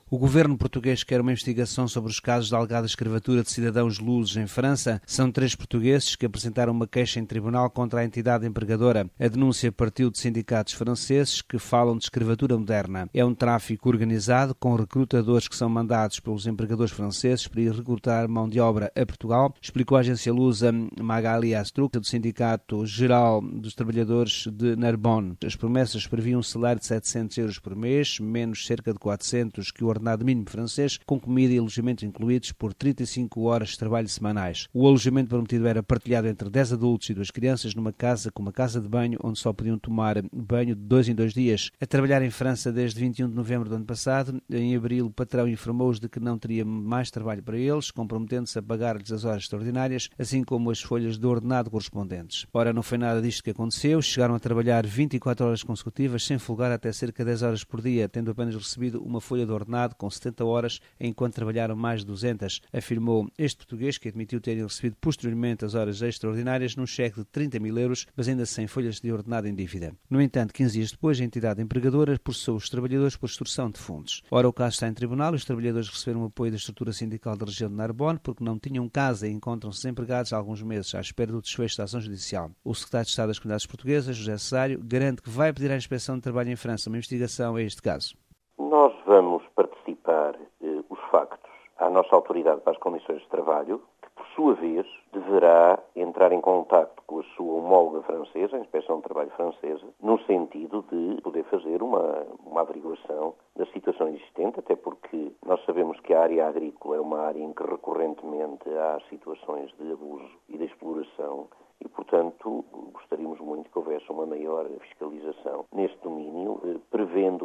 O governo português quer uma investigação sobre os casos de alegada escravatura de cidadãos lusos em França. São 3 portugueses que apresentaram uma queixa em tribunal contra a entidade empregadora. A denúncia partiu de sindicatos franceses que falam de escravatura moderna. É um tráfico organizado com recrutadores que são mandados pelos empregadores franceses para ir recrutar mão de obra a Portugal, explicou a agência lusa Magali Astruc, do Sindicato Geral dos Trabalhadores de Narbonne. As promessas previam um salário de 700 euros por mês, menos cerca de 400 que o ordenado mínimo francês, com comida e alojamento incluídos por 35 horas de trabalho semanais. O alojamento prometido era partilhado entre 10 adultos e 2 crianças numa casa com uma casa de banho onde só podiam tomar banho de 2 em 2 dias. A trabalhar em França desde 21 de novembro do ano passado, em abril o patrão informou-os de que não teria mais trabalho para eles, comprometendo-se a pagar-lhes as horas extraordinárias, assim como as folhas de ordenado correspondentes. Ora, não foi nada disto que aconteceu. Chegaram a trabalhar 24 horas consecutivas, sem folgar até cerca de 10 horas por dia, tendo apenas recebido uma folha de ordenado com 70 horas, enquanto trabalharam mais de 200, afirmou este português, que admitiu terem recebido posteriormente as horas extraordinárias num cheque de 30 mil euros, mas ainda sem folhas de ordenado em dívida. No entanto, 15 dias depois, a entidade empregadora processou os trabalhadores por extorsão de fundos. Ora, o caso está em tribunal e os trabalhadores receberam o apoio da estrutura sindical da região de Narbonne porque não tinham casa e encontram-se desempregados há alguns meses à espera do desfecho da ação judicial. O secretário de Estado das Comunidades Portuguesas, José Cesário, garante que vai pedir à Inspeção de Trabalho em França uma investigação a este caso. Nós vamos participar os factos à nossa autoridade para as condições de trabalho, que por sua vez deverá entrar em contacto com a sua homóloga francesa, a Inspeção de Trabalho francesa, no sentido de poder fazer uma averiguação da situação existente, até porque nós sabemos que a área agrícola é uma área em que recorrentemente há situações de abuso e de exploração e, portanto, gostaríamos muito que houvesse uma maior fiscalização neste domínio, prevendo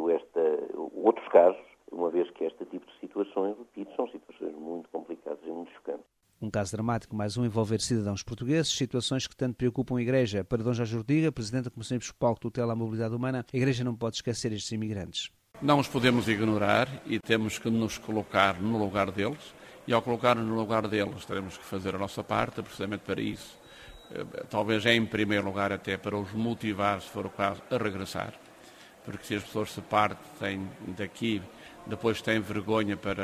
outros casos, uma vez que este tipo de situações, repito, são situações muito complicadas e muito chocantes. Um caso dramático, mais um, envolver cidadãos portugueses, situações que tanto preocupam a Igreja. Para D. Jorge Ortiga, Presidente da Comissão Episcopal que tutela a mobilidade humana, a Igreja não pode esquecer estes imigrantes. Não os podemos ignorar e temos que nos colocar no lugar deles, e ao colocar-nos no lugar deles teremos que fazer a nossa parte, precisamente para isso. Talvez em primeiro lugar até para os motivar, se for o caso, a regressar, porque se as pessoas se partem daqui, depois têm vergonha para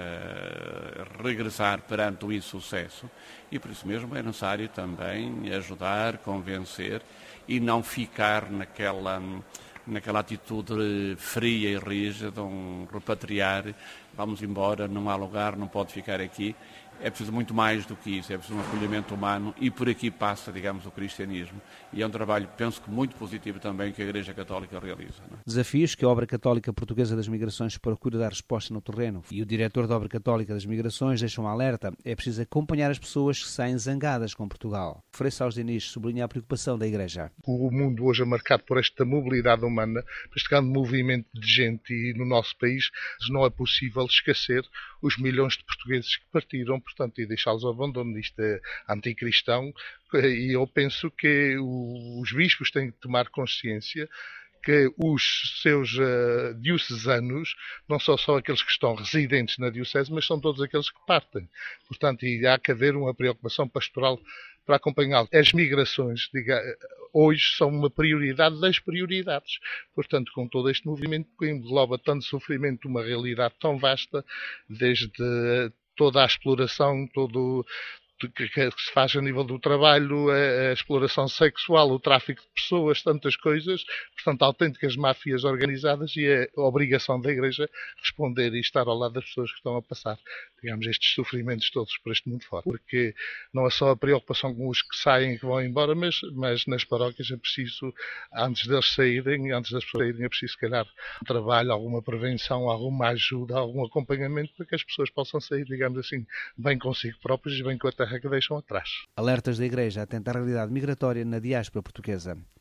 regressar perante o insucesso, e por isso mesmo é necessário também ajudar, convencer e não ficar naquela atitude fria e rígida, repatriar, vamos embora, não há lugar, não pode ficar aqui. É preciso muito mais do que isso, é preciso um acolhimento humano e por aqui passa, digamos, o cristianismo. E é um trabalho, penso que muito positivo também, que a Igreja Católica realiza. Não é? Desafios que a Obra Católica Portuguesa das Migrações procura dar resposta no terreno. E o diretor da Obra Católica das Migrações deixa um alerta. É preciso acompanhar as pessoas que saem zangadas com Portugal. Frei Sá Diniz sublinha a preocupação da Igreja. O mundo hoje é marcado por esta mobilidade humana, por este grande movimento de gente, e no nosso país não é possível esquecer os milhões de portugueses que partiram, portanto, e deixá-los ao abandono. Isto é anticristão, e eu penso que os bispos têm que tomar consciência que os seus diocesanos não são só aqueles que estão residentes na diocese, mas são todos aqueles que partem. Portanto, e há que haver uma preocupação pastoral para acompanhá-los. As migrações, hoje, são uma prioridade das prioridades. Portanto, com todo este movimento que engloba tanto sofrimento, uma realidade tão vasta, desde toda a exploração, que se faz a nível do trabalho, a exploração sexual, o tráfico de pessoas, tantas coisas, portanto, autênticas máfias organizadas, e a obrigação da Igreja responder e estar ao lado das pessoas que estão a passar, digamos, estes sofrimentos todos por este mundo fora. Porque não é só a preocupação com os que saem e que vão embora, mas nas paróquias é preciso, antes das pessoas saírem, é preciso, se calhar, um trabalho, alguma prevenção, alguma ajuda, algum acompanhamento para que as pessoas possam sair, digamos assim, bem consigo próprias e bem com a terra que deixam atrás. Alertas da Igreja atenta à realidade migratória na diáspora portuguesa.